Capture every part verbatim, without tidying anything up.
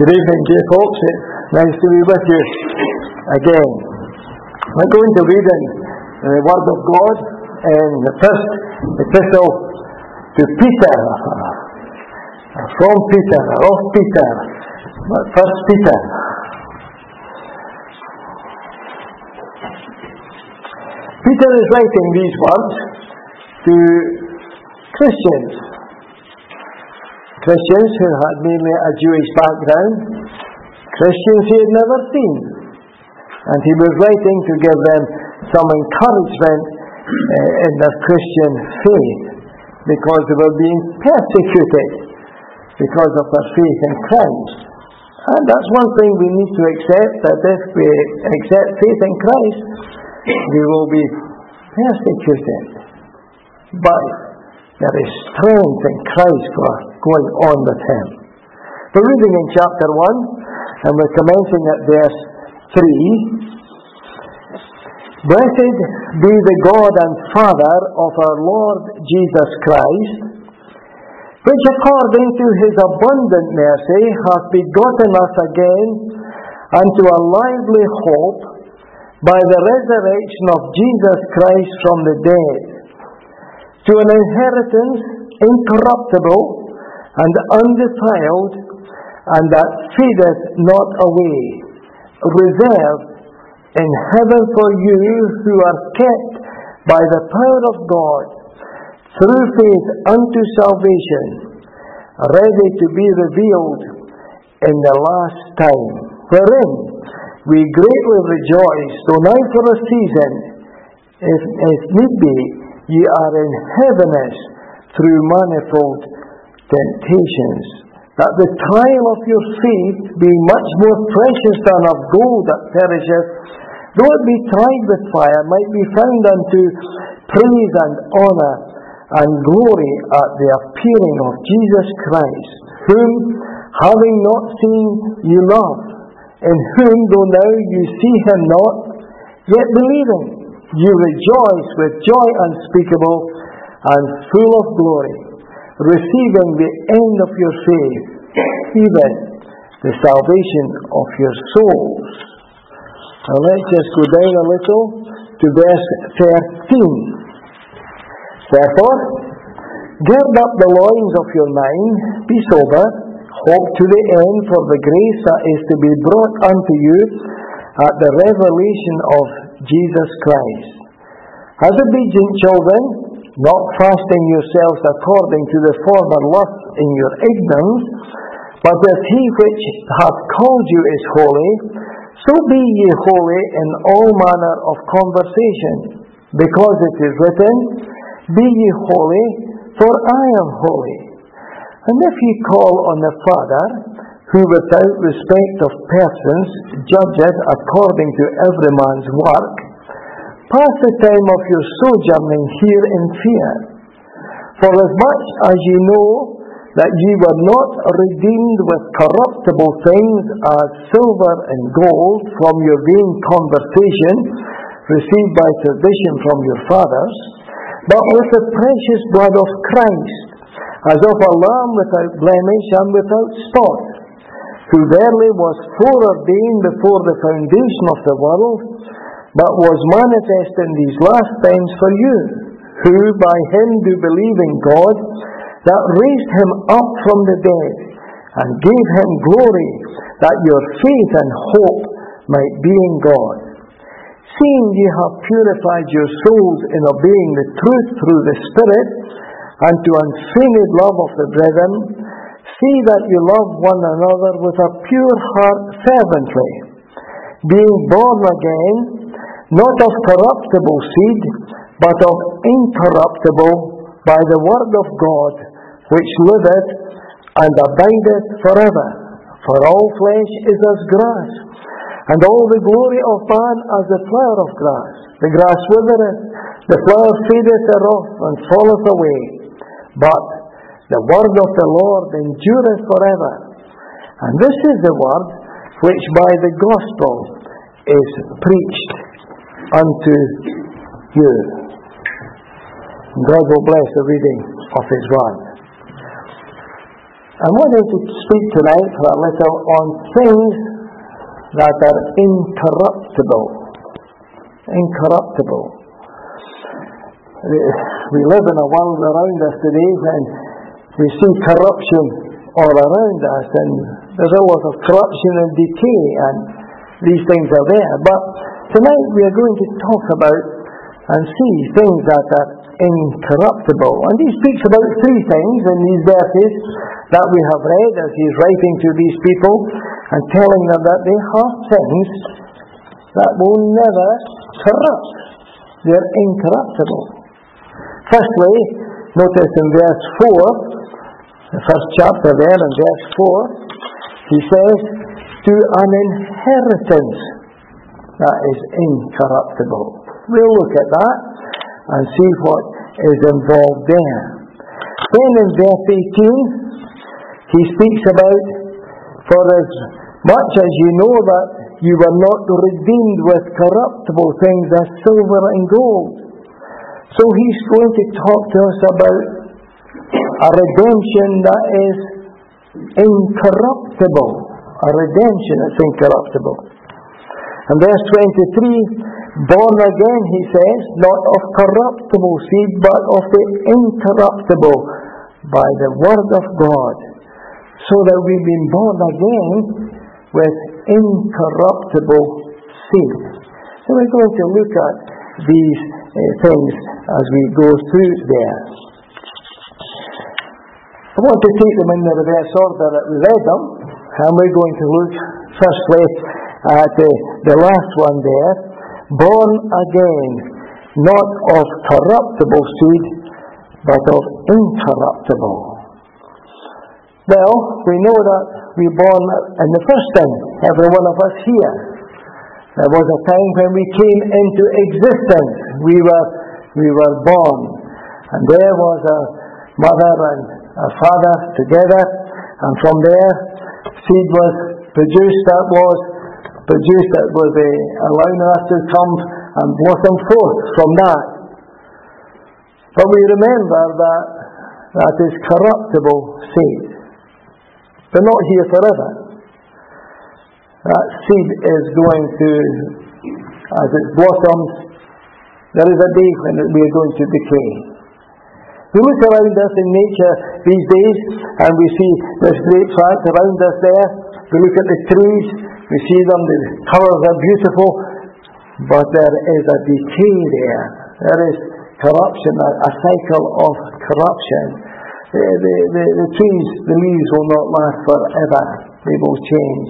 Good evening, dear folks. It's nice to be with you again. We're going to read in the Word of God in the first epistle to Peter, from Peter, of Peter, First Peter. Peter is writing these words to Christians. Christians who had mainly a Jewish background, Christians he had never seen. And he was writing to give them some encouragement uh, in their Christian faith, because they were being persecuted because of their faith in Christ. And that's one thing we need to accept, that if we accept faith in Christ, we will be persecuted. But there is strength in Christ for going on with him. We're reading in chapter one, and we're commencing at verse three. Blessed be the God and Father of our Lord Jesus Christ, which according to his abundant mercy hath begotten us again unto a lively hope by the resurrection of Jesus Christ from the dead, to an inheritance incorruptible and undefiled, and that fadeth not away, reserved in heaven for you, who are kept by the power of God through faith unto salvation, ready to be revealed in the last time, wherein we greatly rejoice, though now for a season, if, if need be, ye are in heaviness through manifold temptations, that the trial of your faith, being much more precious than of gold that perisheth, though it be tried with fire, might be found unto praise and honour and glory at the appearing of Jesus Christ, whom, having not seen, ye love, in whom, though now you see him not, yet believing, you rejoice with joy unspeakable and full of glory, receiving the end of your faith, even the salvation of your souls. Now let's just go down a little to verse thirteen. Therefore, gird up the loins of your mind, be sober, hope to the end for the grace that is to be brought unto you at the revelation of Jesus Christ. As obedient children, not fasting yourselves according to the former lust in your ignorance, but as he which hath called you is holy, so be ye holy in all manner of conversation, because it is written, Be ye holy, for I am holy. And if ye call on the Father, who without respect of persons judgeth according to every man's work, pass the time of your sojourning here in fear. For as much as ye know that ye were not redeemed with corruptible things as silver and gold from your vain conversation received by tradition from your fathers, but with the precious blood of Christ, as of a lamb without blemish and without spot, who verily was foreordained before the foundation of the world, but was manifest in these last times for you, who by him do believe in God, that raised him up from the dead, and gave him glory, that your faith and hope might be in God. Seeing ye have purified your souls in obeying the truth through the Spirit, unto unfeigned love of the brethren, see that you love one another with a pure heart fervently, being born again, not of corruptible seed, but of incorruptible, by the word of God, which liveth and abideth forever. For all flesh is as grass, and all the glory of man as the flower of grass. The grass withereth, the flower fadeth thereof, and falleth away. But the word of the Lord endureth forever. And this is the word which by the gospel is preached unto you. God will bless the reading of his word. I'm wanting to speak tonight for a little on things that are incorruptible. Incorruptible. We live in a world around us today when we see corruption all around us, and there's a lot of corruption and decay, and these things are there. But tonight we are going to talk about and see things that are incorruptible. And he speaks about three things in these verses that we have read as he's writing to these people and telling them that they have things that will never corrupt. They're incorruptible. Firstly, notice in verse four, the first chapter there in verse four, he says, to an inheritance that is incorruptible. We'll look at that and see what is involved there. Then in verse eighteen, he speaks about, for as much as you know that you were not redeemed with corruptible things as silver and gold. So he's going to talk to us about a redemption that is incorruptible. A redemption that's incorruptible. And verse twenty-three, born again, he says, not of corruptible seed, but of the incorruptible, by the word of God. So that we've been born again with incorruptible seed. So we're going to look at these uh, things as we go through there. I want to take them in the reverse order that we read them, and we're going to look firstly at uh, the last one there, born again, not of corruptible seed, but of incorruptible. Well, we know that we were born in the first thing, every one of us here. There was a time when we came into existence. We were we were born. And there was a mother and a father together. And from there, seed was produced that was produced that was uh, allowing us to come and blossom forth from that. But we remember that that is corruptible seed. They're not here forever. That seed is going to, as it blossoms, there is a day when we are going to decay. We look around us in nature these days, and we see this great fact around us there. We look at the trees, we see them, the colours are beautiful, but there is a decay there. There is corruption, a, a cycle of corruption. The, the, the, the trees, the leaves will not last forever. They will change.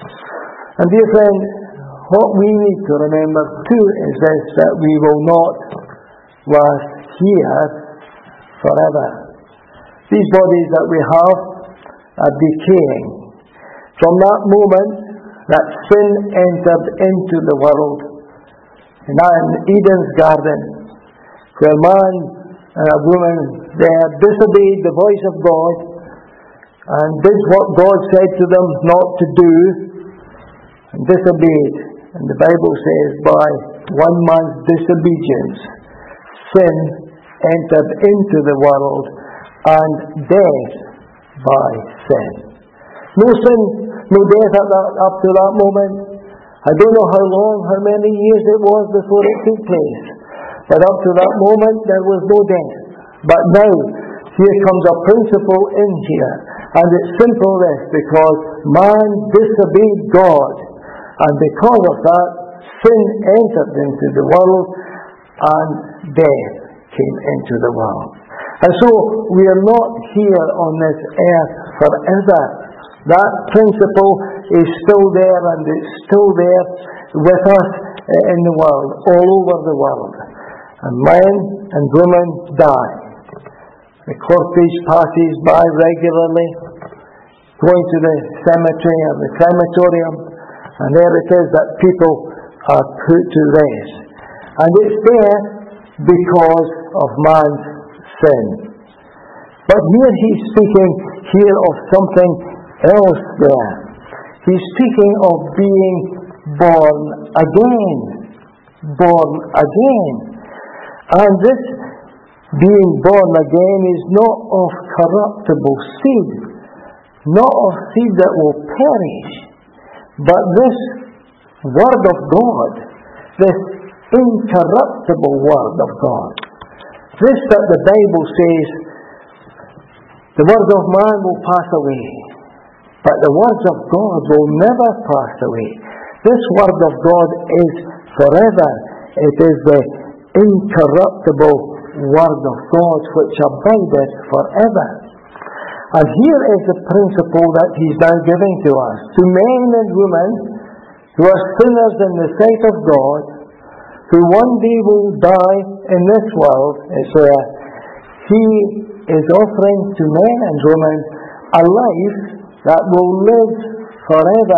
And dear friend, what we need to remember too is this, that we will not last here forever. These bodies that we have are decaying. From that moment that sin entered into the world, in Eden's garden, where man and a woman there disobeyed the voice of God and did what God said to them not to do, and disobeyed. And the Bible says by one man's disobedience, sin entered into the world, and death by sin. No sin, no death at that, up to that moment. I don't know how long, how many years it was before it took place. But up to that moment, there was no death. But now, here comes a principle in here. And it's simple this, because man disobeyed God. And because of that, sin entered into the world, and death came into the world. And so, we are not here on this earth forever. That principle is still there, and it's still there with us in the world, all over the world. And men and women die. The cortege passes by regularly, going to the cemetery or the crematorium, and there it is that people are put to rest. And it's there because of man's sin. But here he's speaking here of something else there. He's speaking of being born again. Born again. And this being born again is not of corruptible seed, not of seed that will perish, but this Word of God, this incorruptible Word of God. This that the Bible says, the word of man will pass away, but the words of God will never pass away. This Word of God is forever. It is the incorruptible Word of God which abideth forever. And here is the principle that He's now giving to us. To men and women who are sinners in the sight of God, who one day will die in this world, it's where He is offering to men and women a life that will live forever.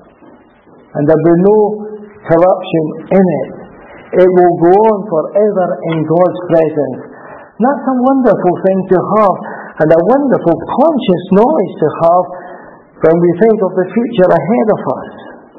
And there will be no corruption in it. It will go on forever in God's presence. And that's a wonderful thing to have, and a wonderful conscious knowledge to have when we think of the future ahead of us.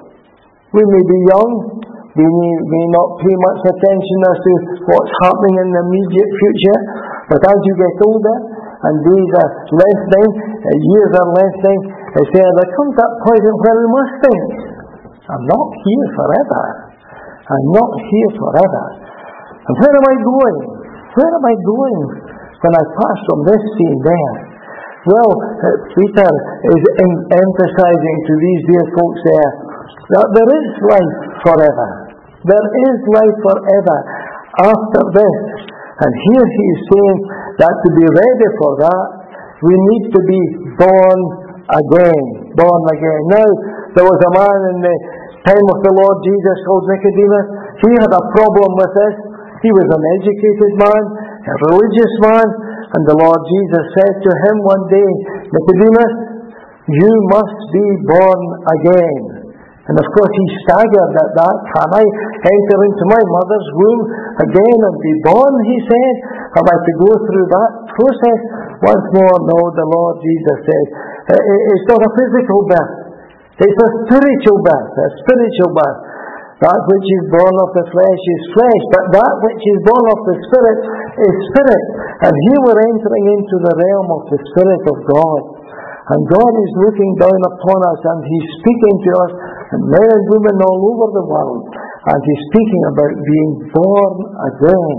We may be young, we may, may not pay much attention as to what's happening in the immediate future, but as you get older, and days are lengthening, years are lengthening, it's there, there comes that point where we must think, I'm not here forever. I'm not here forever. And where am I going? Where am I going when I pass from this scene there? Well, uh, Peter is in, emphasizing to these dear folks there that there is life forever. There is life forever after this. And here he is saying that to be ready for that, we need to be born again. Born again. Now, there was a man in the time of the Lord Jesus called Nicodemus. He had a problem with this. He was an educated man, a religious man, and the Lord Jesus said to him one day, Nicodemus, you must be born again. And of course he staggered at that. Can I enter into my mother's womb again and be born, he said? Have I to go through that process once more? No, the Lord Jesus said, it's not a physical birth. It's a spiritual birth, a spiritual birth. That which is born of the flesh is flesh, but that which is born of the Spirit is spirit. And here we're entering into the realm of the Spirit of God. And God is looking down upon us, and He's speaking to us, and men and women all over the world, and He's speaking about being born again.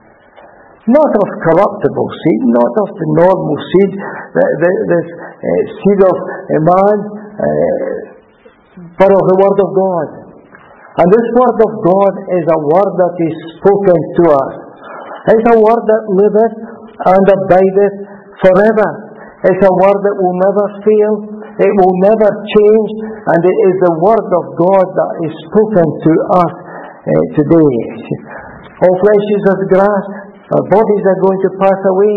Not of corruptible seed, not of the normal seed, the, the, this uh, seed of a man, uh, but of the Word of God. And this Word of God is a Word that is spoken to us. It's a Word that liveth and abideth forever. It's a Word that will never fail. It will never change. And it is the Word of God that is spoken to us uh, today. All flesh is as grass. Our bodies are going to pass away,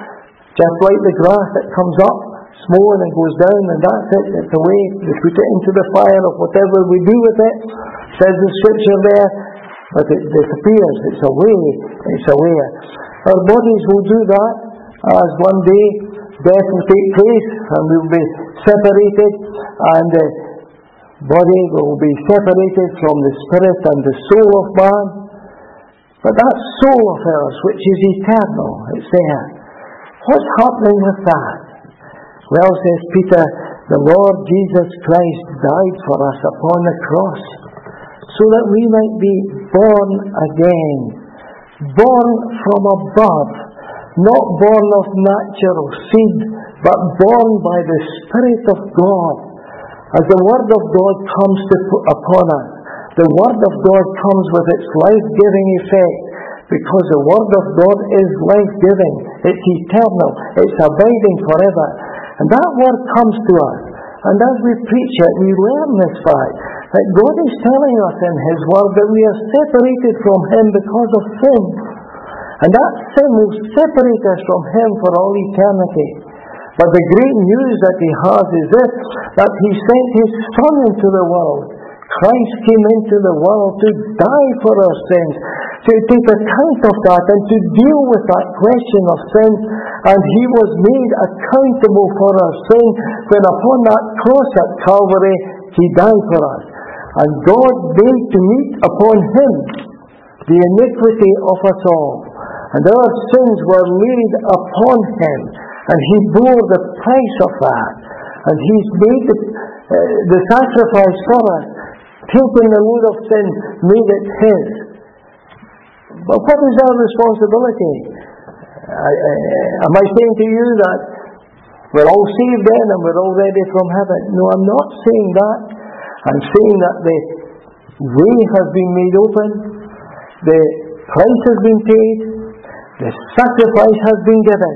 just like the grass that comes up, small and goes down, and that's it, it's away. We put it into the fire of whatever we do with it, says the scripture there, but it disappears, it's away, it's away. Our bodies will do that, as one day death will take place, and we will be separated, and the body will be separated from the spirit and the soul of man. But that soul of ours, which is eternal, it's there. What's happening with that? Well, says Peter, the Lord Jesus Christ died for us upon the cross, so that we might be born again. Born from above, not born of natural seed, but born by the Spirit of God. As the Word of God comes to, upon us, the Word of God comes with its life-giving effect, because the Word of God is life-giving. It's eternal. It's abiding forever. And that Word comes to us. And as we preach it, we learn this fact, that God is telling us in His Word that we are separated from Him because of sin. And that sin will separate us from Him for all eternity. But the great news that He has is this, that He sent His Son into the world. Christ came into the world to die for our sins, to take account of that and to deal with that question of sin. And He was made accountable for our sin when upon that cross at Calvary He died for us. And God made to meet upon Him the iniquity of us all. And our sins were laid upon Him, and He bore the price of that. And He's made the, uh, the sacrifice for us, taken the load of sin, made it His. But what is our responsibility? I, I, am I saying to you that we're all saved then and we're all ready from heaven? No, I'm not saying that. I'm saying that the way has been made open, the price has been paid, the sacrifice has been given.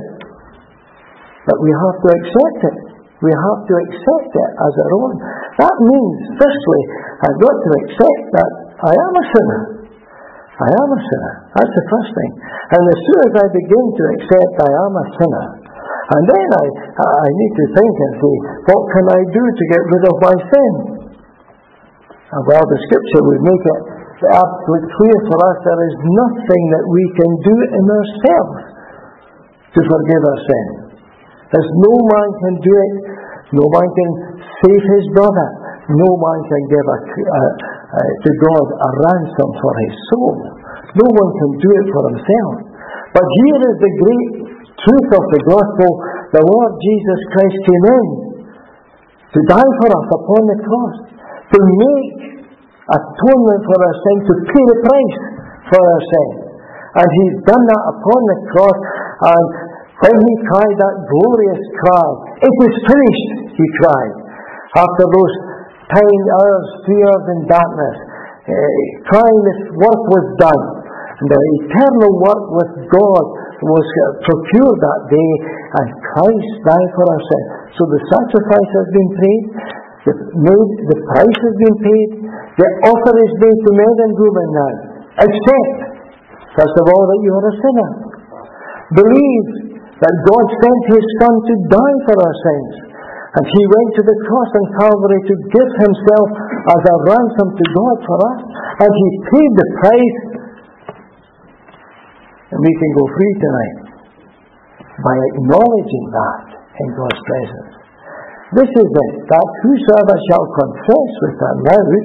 But we have to accept it. We have to accept it as our own. That means, firstly, I've got to accept that I am a sinner. I am a sinner. That's the first thing. And as soon as I begin to accept I am a sinner, and then I, I need to think and say, what can I do to get rid of my sin? And well, the Scripture would make it absolutely clear for us there is nothing that we can do in ourselves to forgive our sin. There's no man can do it. No man can save his brother. No man can give a, a, a, to God a ransom for his soul. No one can do it for himself. But here is the great truth of the gospel. The Lord Jesus Christ came in to die for us upon the cross, to make atonement for our sin, to pay the price for our sin. And He's done that upon the cross. And when He cried that glorious cry, it is finished, He cried. After those time hours, three hours in darkness, uh, crying this work was done. And the eternal work with God was uh, procured that day, and Christ died for our sin. So the sacrifice has been paid, the, made, the price has been paid, the offer is made to men and women now. Accept, first of all, that you are a sinner. Believe that God sent His Son to die for our sins. And He went to the cross on Calvary to give Himself as a ransom to God for us. And He paid the price. And we can go free tonight by acknowledging that in God's presence. This is it, that whosoever shall confess with their mouth,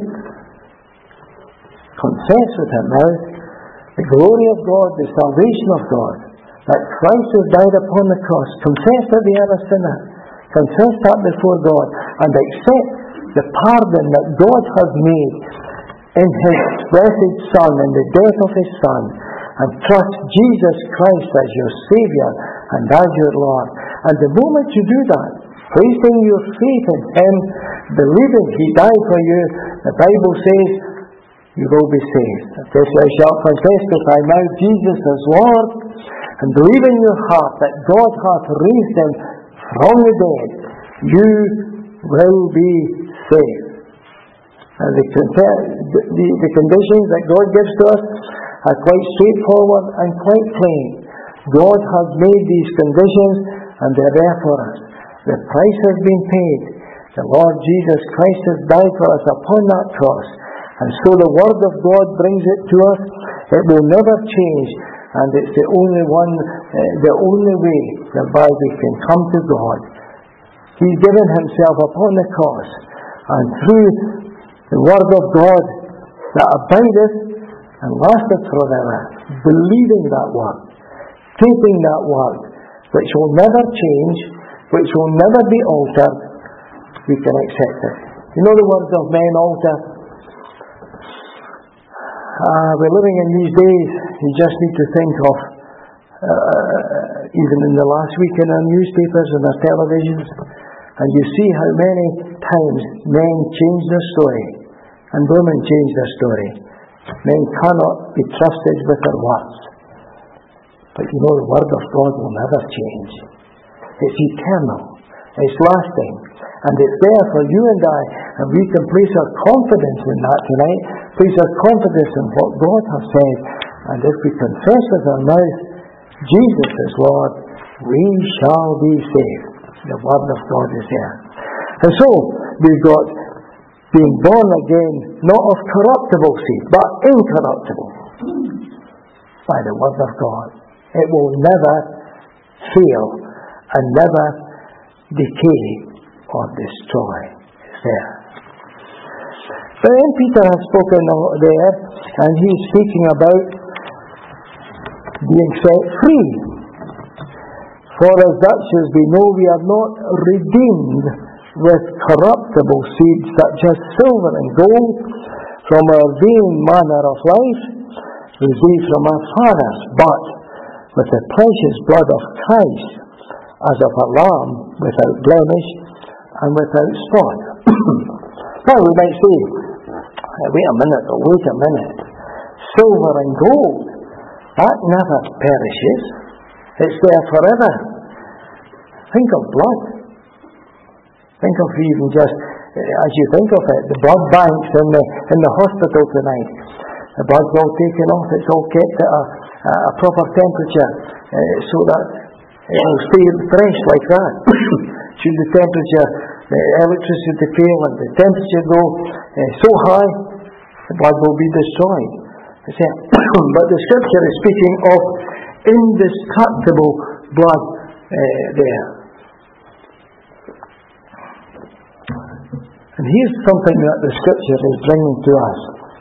confess with their mouth, the glory of God, the salvation of God, that Christ has died upon the cross, confess that they are a sinner, confess that before God, and accept the pardon that God has made in His blessed Son, in the death of His Son, and trust Jesus Christ as your Saviour and as your Lord. And the moment you do that, placing your faith in Him, believing He died for you, the Bible says you will be saved. If thou shalt confess with thy mouth Jesus as Lord, and believe in your heart that God hath raised Him from the dead, you will be saved. And the, the, the conditions that God gives to us are quite straightforward and quite plain. God has made these conditions, and they're there for us. The price has been paid. The Lord Jesus Christ has died for us upon that cross. And so the Word of God brings it to us. It will never change. And it's the only one, uh, the only way whereby we can come to God. He's given Himself upon the cross. And through the Word of God that abideth and lasteth forever, believing that Word, keeping that Word, which will never change, which will never be altered, we can accept it. You know the words of men alter. Uh, we're living in these days, you just need to think of, uh, even in the last week in our newspapers and our televisions, and you see how many times men change their story, and women change their story. Men cannot be trusted with their words. But you know, the Word of God will never change. It's eternal. It's lasting. And it's there for you and I. And we can place our confidence in that tonight. Place our confidence in what God has said. And if we confess with our mouth, Jesus is Lord, we shall be saved. The Word of God is there. And so, we've got being born again, not of corruptible seed, but incorruptible. By the Word of God. It will never fail and never decay or destroy. It's there. But then Peter has spoken there, and he's speaking about being set free. For as such as we know, we are not redeemed with corruptible seed such as silver and gold, from our vain manner of life, received from our fathers, but with the precious blood of Christ, as of a lamb without blemish and without spot. Now we might say, wait a minute, oh, wait a minute. Silver and gold, that never perishes. It's there forever. Think of blood. Think of even just, as you think of it, the blood banks in the in the hospital tonight. The blood's all taken off. It's all kept at a, a proper temperature uh, so that it will stay fresh like that. Should the temperature, the electricity fail and the temperature go uh, so high, the blood will be destroyed. But the scripture is speaking of indestructible blood uh, there. And here's something that the scripture is bringing to us.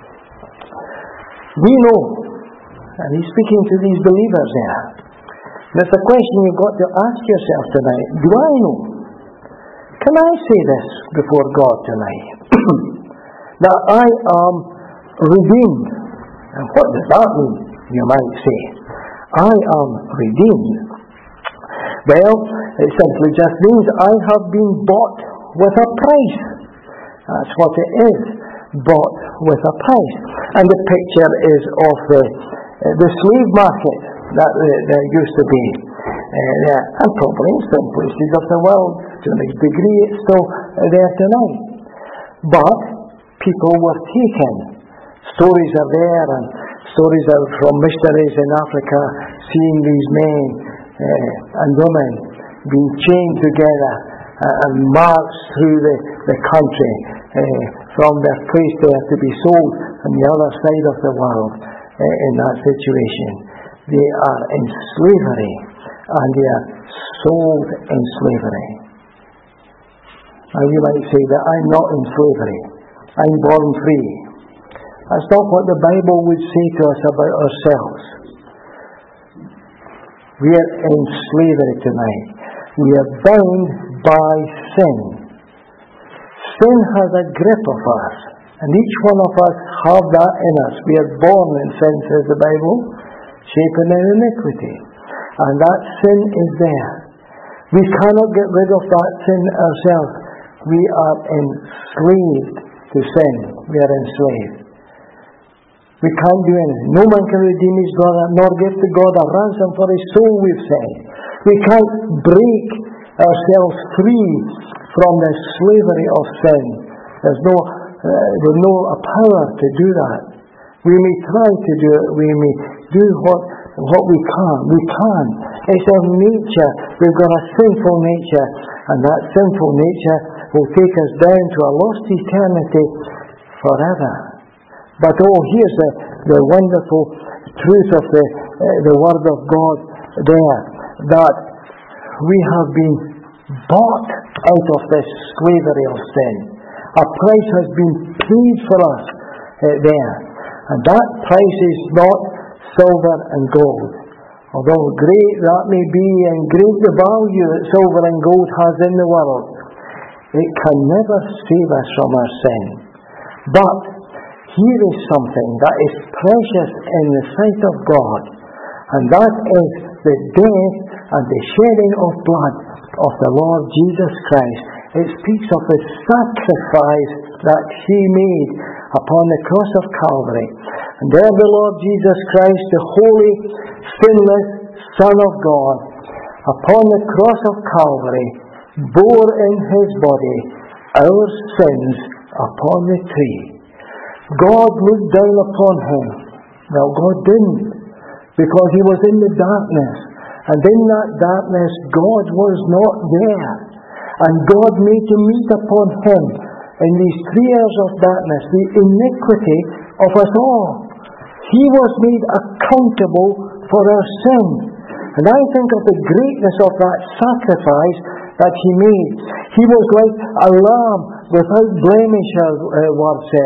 We know, and he's speaking to these believers there. And it's a question you've got to ask yourself tonight. Do I know? Can I say this before God tonight? That I am redeemed. And what does that mean, you might say? I am redeemed. Well, it simply just means I have been bought with a price. That's what it is, bought with a price. And the picture is of the, uh, the slave market that uh, there used to be. Uh, there, and probably in some places of the world, to a degree, it's still uh, there tonight. But people were taken. Stories are there, and stories are from missionaries in Africa, seeing these men uh, and women being chained together uh, and marched through the, the country uh, from their place there to be sold on the other side of the world uh, in that situation. They are in slavery, and they are sold in slavery. Now you might say that I'm not in slavery. I'm born free. That's not what the Bible would say to us about ourselves. We are in slavery tonight. We are bound by sin. Sin has a grip of us, and each one of us have that in us. We are born in sin, says the Bible, shapen in iniquity. And that sin is there. We cannot get rid of that sin ourselves. We are enslaved to sin. We are enslaved. We can't do anything. No man can redeem his brother, nor give to God a ransom for his soul, we've said. We can't break ourselves free from the slavery of sin. There's no, uh, there's no power to do that. We may try to do it. We may do what what we can. We can. It's our nature. We've got a sinful nature, and that sinful nature will take us down to a lost eternity forever. But oh, here's the, the wonderful truth of the, uh, the Word of God there, that we have been bought out of this slavery of sin. A price has been paid for us uh, there. And that price is not silver and gold. Although great that may be, and great the value that silver and gold has in the world, it can never save us from our sin. But here is something that is precious in the sight of God, and that is the death and the shedding of blood of the Lord Jesus Christ. It speaks of the sacrifice that He made upon the cross of Calvary. And there the Lord Jesus Christ, the holy, sinless Son of God, upon the cross of Calvary, bore in His body our sins upon the tree. God looked down upon Him. Well, God didn't, because He was in the darkness. And in that darkness, God was not there. And God made to meet upon Him in these three years of darkness the iniquity of us all. He was made accountable for our sin. And I think of the greatness of that sacrifice that He made. He was like a lamb without blemish, our uh, word said.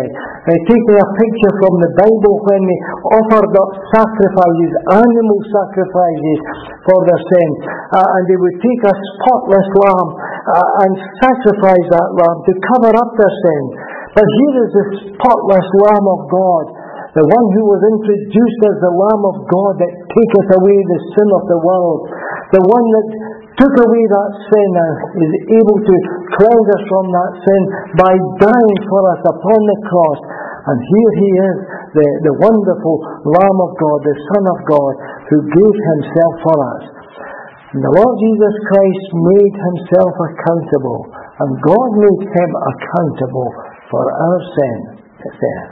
Uh, taking a picture from the Bible when they offered up sacrifices, animal sacrifices for their sin. Uh, and they would take a spotless lamb uh, and sacrifice that lamb to cover up their sin. But here is the spotless Lamb of God, the one who was introduced as the Lamb of God that taketh away the sin of the world, the one that took away that sin and is able to cleanse us from that sin by dying for us upon the cross. And here he is, the, the wonderful Lamb of God, the Son of God, who gave himself for us. And the Lord Jesus Christ made himself accountable, and God made him accountable for our sin. It's there.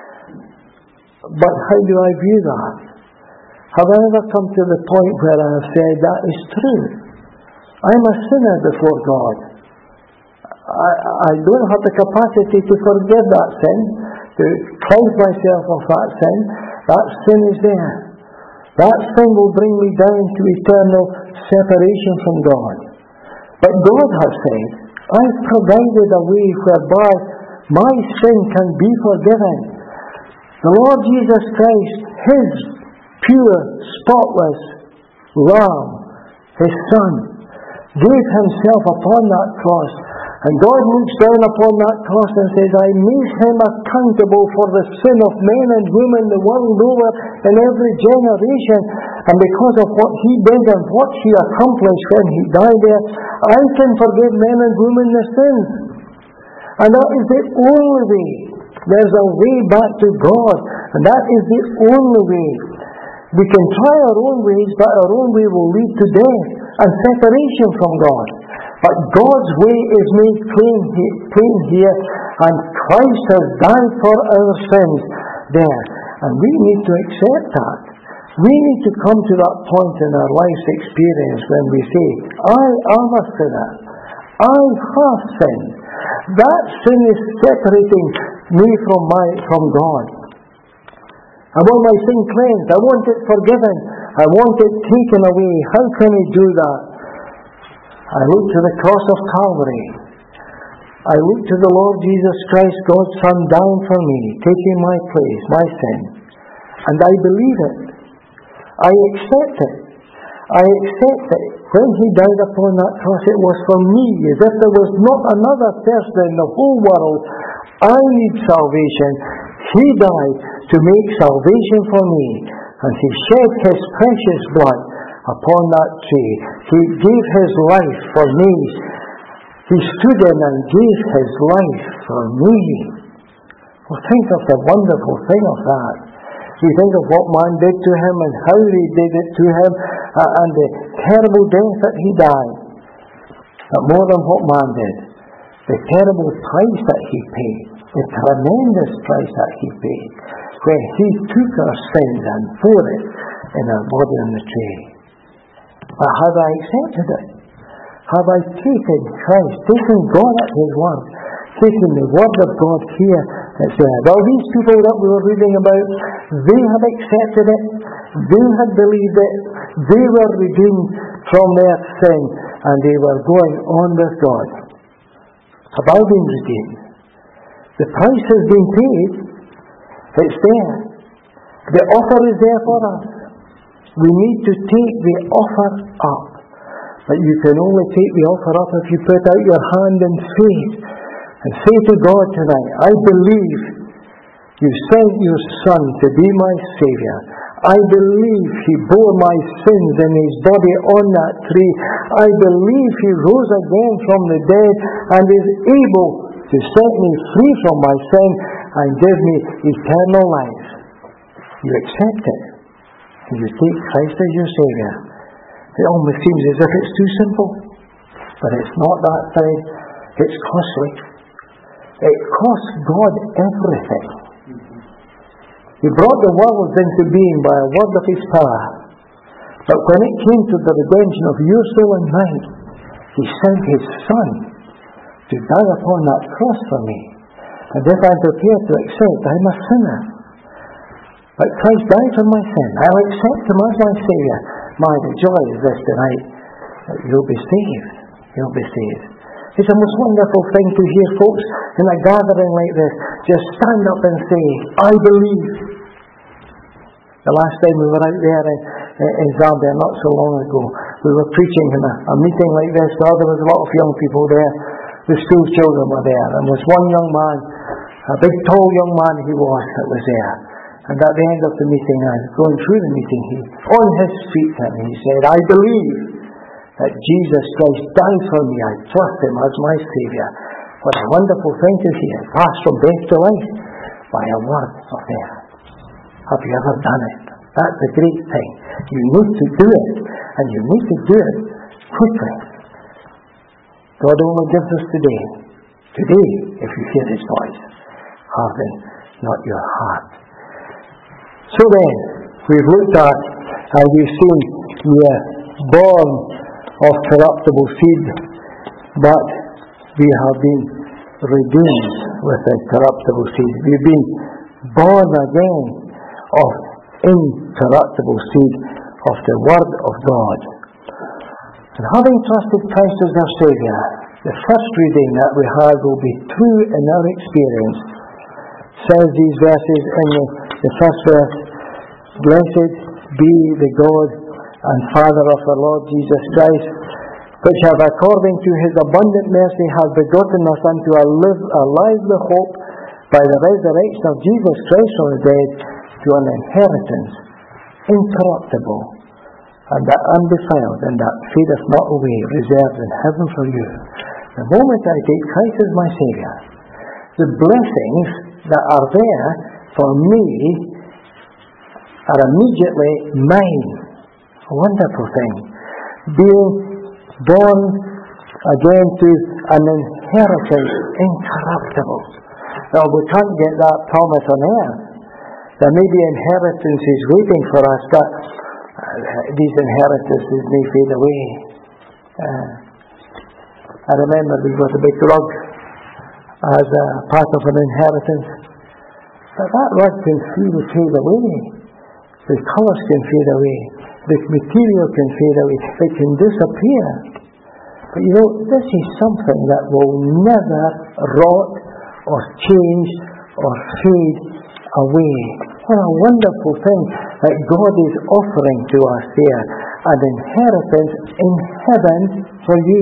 But how do I view that? Have I ever come to the point where I have said that is true? I'm a sinner before God. I, I don't have the capacity to forgive that sin, to cleanse myself of that sin. That sin is there. That sin will bring me down to eternal separation from God. But God has said, I've provided a way whereby my sin can be forgiven. The Lord Jesus Christ, his pure, spotless Lamb, his Son, gave himself upon that cross. And God looks down upon that cross and says, I made him accountable for the sin of men and women the world over in every generation. And because of what he did and what he accomplished when he died there, I can forgive men and women their sins. And that is the only way. There's a way back to God. And that is the only way. We can try our own ways, but our own way will lead to death and separation from God. But God's way is made plain, plain here, and Christ has died for our sins there. And we need to accept that. We need to come to that point in our life's experience when we say, I am a sinner. I have sinned. That sin is separating me from my from God. I want my sin cleansed. I want it forgiven. I want it taken away. How can he do that? I look to the cross of Calvary. I look to the Lord Jesus Christ, God's Son, down for me, taking my place, my sin. And I believe it. I accept it. I accept it. When he died upon that cross, it was for me, as if there was not another person in the whole world. I need salvation. He died to make salvation for me. And he shed his precious blood upon that tree. He gave his life for me. He stood in and gave his life for me. Well, think of the wonderful thing of that. We think of what man did to him and how he did it to him uh, and the terrible death that he died. But more than what man did, the terrible price that he paid, the tremendous price that he paid, when he took our sins and bore it in our body on the tree. But have I accepted it? Have I taken Christ, taken God at his word, taken the word of God here that said, well, these people that we were reading about, they had accepted it, they had believed it, they were redeemed from their sin, and they were going on with God. Have I been redeemed? The price has been paid. It's there. The offer is there for us. We need to take the offer up. But you can only take the offer up if you put out your hand in faith and say to God tonight, I believe you sent your Son to be my Saviour. I believe he bore my sins in his body on that tree. I believe he rose again from the dead and is able to set me free from my sin and give me eternal life. You accept it. And you take Christ as your Saviour. It almost seems as if it's too simple. But it's not that thing. It's costly. It costs God everything. He brought the world into being by a word of his power. But when it came to the redemption of your soul and mine, he sent his Son to die upon that cross for me. And if I'm prepared to accept, I'm a sinner. But Christ died for my sin. I'll accept him as my Saviour. My joy is this tonight, that you'll be saved. You'll be saved. It's a most wonderful thing to hear folks in a gathering like this just stand up and say, I believe. The last time we were out there in, in Zambia, not so long ago, we were preaching in a, a meeting like this. Well, there was a lot of young people there. The school children were there. And this one young man, a big tall young man he was, that was there. And at the end of the meeting, I was going through the meeting, he, on his feet, and he said, I believe that Jesus Christ died for me. I trust Him as my Saviour. What a wonderful thing to hear. Pass from death to life by a word of faith. Have you ever done it? That's a great thing. You need to do it. And you need to do it quickly. God only gives us today. Today, if you hear His voice. Harden not your heart. So then, we've looked at, and we've seen, we are born of corruptible seed, but we have been redeemed with a corruptible seed. We've been born again of incorruptible seed of the Word of God. And having trusted Christ as our Saviour, the first reading that we have will be true in our experience. Says these verses in the, the first verse, Blessed be the God and Father of our Lord Jesus Christ, which have according to His abundant mercy have begotten us unto a, live, a lively hope by the resurrection of Jesus Christ from the dead, to an inheritance incorruptible and that undefiled and that fadeth not away, reserved in heaven for you. The moment I take Christ as my Saviour, the blessings that are there for me are immediately mine. A wonderful thing. Being born again to an inheritance incorruptible. Now, we can't get that promise on earth. There may be inheritances waiting for us, but uh, these inheritances may fade away. Uh, I remember we got a big rug as a part of an inheritance. But that rug can freely fade away. The colours can fade away. The material can fade away. It can disappear. But you know, this is something that will never rot or change or fade away. What a wonderful thing that God is offering to us there. An inheritance in heaven for you.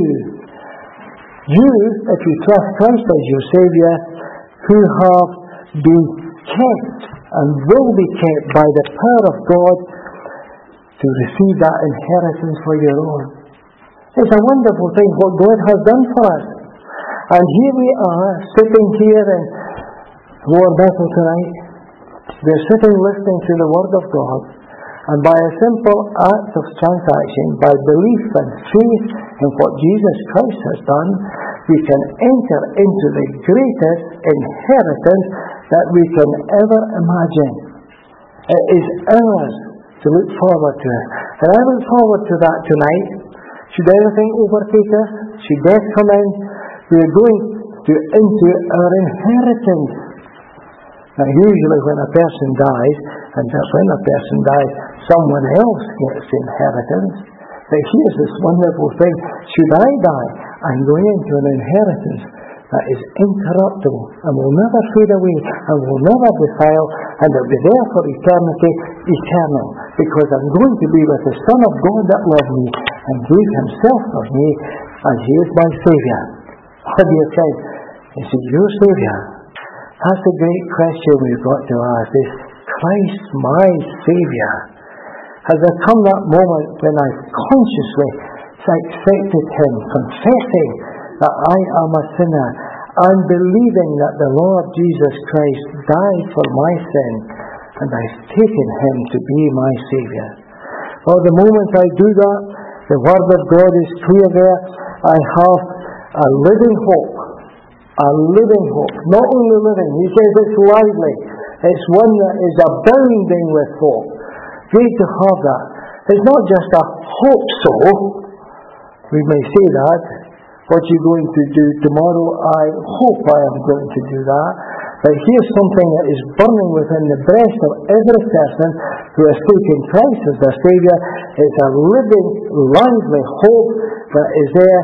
You, if you trust Christ as your Saviour, who have been kept and will be kept by the power of God to receive that inheritance for your own. It's a wonderful thing what God has done for us. And here we are, sitting here in Lower Bethel tonight. We're sitting listening to the Word of God, and by a simple act of transaction, by belief and faith in what Jesus Christ has done, we can enter into the greatest inheritance that we can ever imagine. It is ours to look forward to. And I look forward to that tonight. Should anything overtake us, should death come in, we are going to into our inheritance. Now, usually when a person dies, and just when a person dies, someone else gets the inheritance. But here's this wonderful thing. Should I die, I'm going into an inheritance that is incorruptible and will never fade away and will never defile, and will be there for eternity, eternal. Because I'm going to be with the Son of God that loved me and gave Himself for me, and He is my Saviour. Oh, dear friend, is He your Saviour? That's the great question we've got to ask. Is Christ my Saviour? Has there come that moment when I've consciously accepted Him, confessing that I am a sinner, and believing that the Lord Jesus Christ died for my sin, and I've taken Him to be my Saviour? Well, the moment I do that, the Word of God is clear there. I have a living hope. A living hope. Not only living, he says it's lively. It's one that is abounding with hope. Great to have that. It's not just a hope so. We may say that. What you're going to do tomorrow, I hope I am going to do that. But here's something that is burning within the breast of every person who has taken Christ as their Saviour. It's a living, lively hope that is there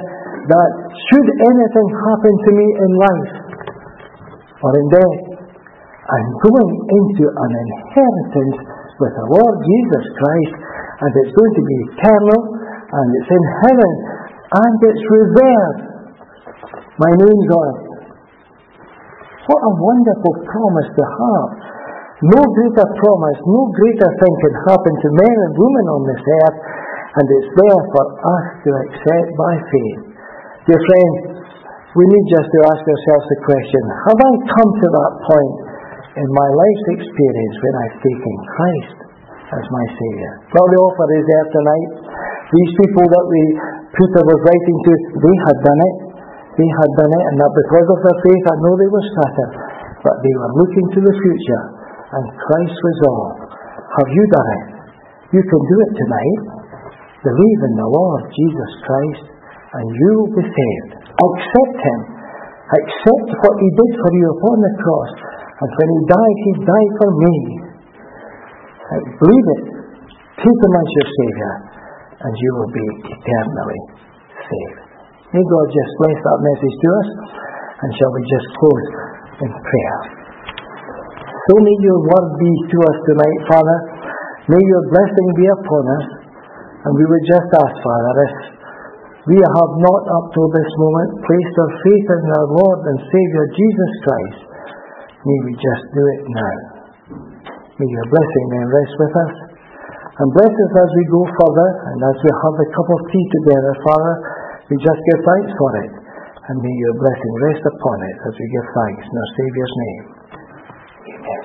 that should anything happen to me in life or in death, I'm going into an inheritance with the Lord Jesus Christ, and it's going to be eternal, and it's in heaven, and it's reserved. My name's on it. What a wonderful promise to have. No greater promise, no greater thing can happen to men and women on this earth, and it's there for us to accept by faith. Dear friend, we need just to ask ourselves the question, have I come to that point in my life's experience when I've taken Christ as my Saviour? Well, the offer is there tonight. These people that we Peter was writing to, they had done it. They had done it, and that because of their faith, I know they were scattered, but they were looking to the future, and Christ was all. Have you done it? You can do it tonight. Believe in the Lord Jesus Christ, and you will be saved. Accept Him. Accept what He did for you upon the cross. And when He died, He died for me. Believe it. Take Him as your Saviour, and you will be eternally saved. May God just bless that message to us, and shall we just close in prayer. So may your word be to us tonight, Father. May your blessing be upon us, and we would just ask, Father, if we have not up to this moment placed our faith in our Lord and Saviour Jesus Christ, may we just do it now. May your blessing then rest with us, and bless us as we go further, and as we have a cup of tea together, Father. We just give thanks for it, and may your blessing rest upon it as we give thanks in our Saviour's name. Amen.